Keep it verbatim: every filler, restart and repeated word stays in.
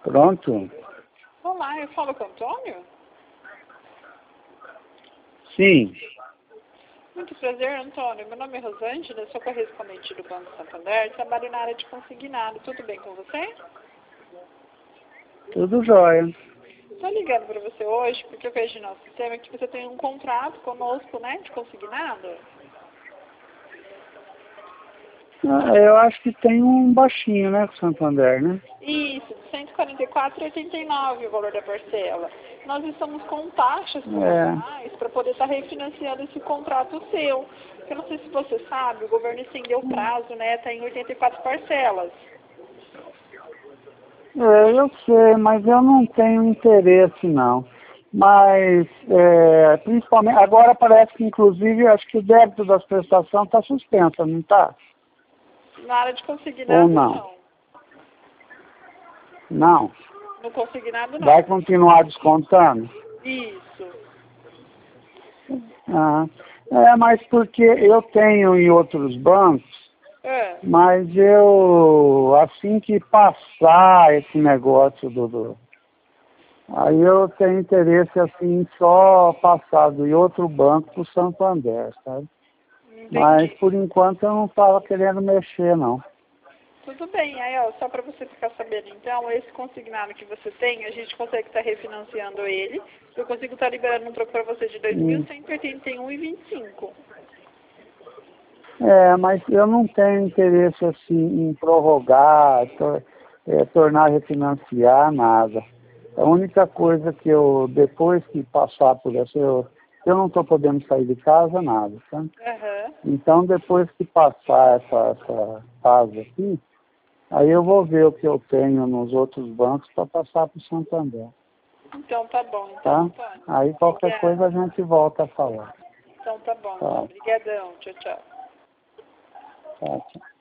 Pronto? Olá, eu falo com o Antônio? Sim. Muito prazer, Antônio. Meu nome é Rosângela, sou correspondente do Banco Santander, trabalho na área de consignado. Tudo bem com você? Tudo jóia. Estou ligando para você hoje porque eu vejo no nosso sistema que você tem um contrato conosco, né, de consignado. Ah, Eu acho que tem um baixinho, né, com o Santander, né? Isso, de cento e quarenta e quatro reais e oitenta e nove centavos o valor da parcela. Nós estamos com taxas promocionais para poder estar refinanciando esse contrato seu. Eu não sei se você sabe, o governo estendeu o prazo, né, está em oitenta e quatro parcelas. É, eu sei, mas eu não tenho interesse, não. Mas, é, principalmente, agora parece que, inclusive, acho que o débito das prestações está suspenso, não está? Na área de Ou consignado, não? não. Não. No consignado, não. Vai continuar descontando? Isso. Ah, é, mas porque eu tenho em outros bancos, É. mas eu, assim que passar esse negócio do, do aí eu tenho interesse assim em só passar de outro banco para o Santander, sabe? Mas Entendi. por enquanto eu não estava querendo mexer, não. Tudo bem, aí ó, só para você ficar sabendo, então, esse consignado que você tem, a gente consegue estar refinanciando ele. Eu consigo estar liberando um troco para você de dois mil Hum. cento e oitenta e um reais e vinte e cinco centavos. É, mas eu não tenho interesse assim em prorrogar, tor é, tornar refinanciar, nada. A única coisa que eu, depois que passar por essa, eu, eu não estou podendo sair de casa, nada, sabe? Aham. Então, depois que passar essa, essa fase aqui, aí eu vou ver o que eu tenho nos outros bancos para passar para o Santander, Então tá bom, então, tá? Antônio. Aí qualquer coisa Obrigada. a gente volta a falar. Então tá bom, então. Tá, Obrigadão. Tchau, tchau. tá, tchau.